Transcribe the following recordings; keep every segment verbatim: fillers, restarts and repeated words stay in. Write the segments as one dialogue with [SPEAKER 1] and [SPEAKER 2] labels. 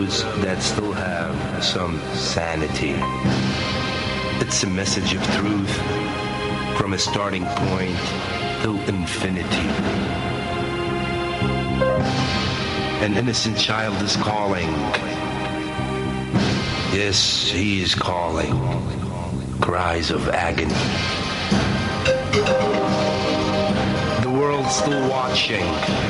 [SPEAKER 1] those that still have some sanity. It's a message of truth from a starting point till infinity. An innocent child is calling. Yes, he is calling. Cries of agony. The world's still watching.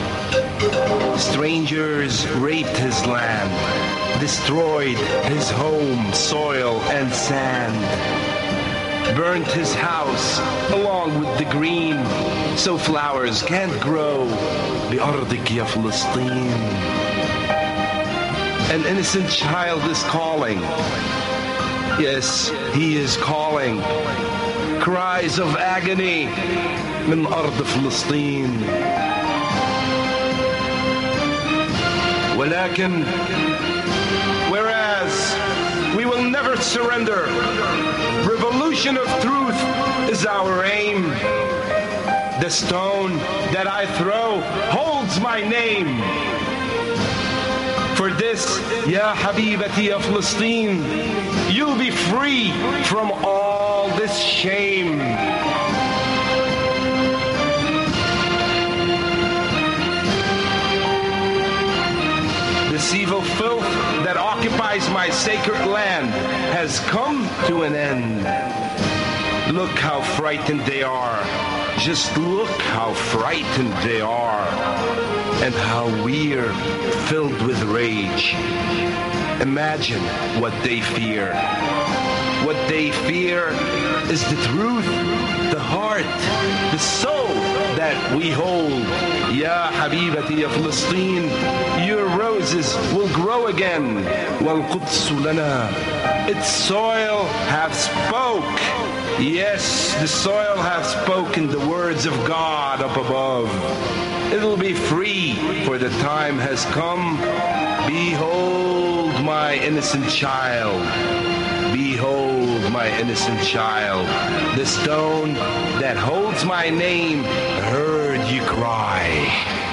[SPEAKER 1] Strangers raped his land, destroyed his home, soil and sand, burnt his house along with the green, so flowers can't grow. بأرضك يا فلسطين. An innocent child is calling. Yes, he is calling. Cries of agony من أرض فلسطين. ولكن, whereas we will never surrender, revolution of truth is our aim. The stone that I throw holds my name. For this, Ya Habibati ya Palestine, you'll be free from all this shame. This evil filth that occupies my sacred land has come to an end. Look how frightened they are. Just look how frightened they are. And how we're filled with rage. Imagine what they fear. What they fear is the truth, the heart, the soul that we hold. Ya Habibati ya Palestine, your roses will grow again. وَالْقُدْسُ لَنَا, its soil have spoke. Yes, the soil have spoken the words of God up above. It'll be free, for the time has come. Behold my innocent child. Behold my innocent child. The stone that holds my name heard you cry.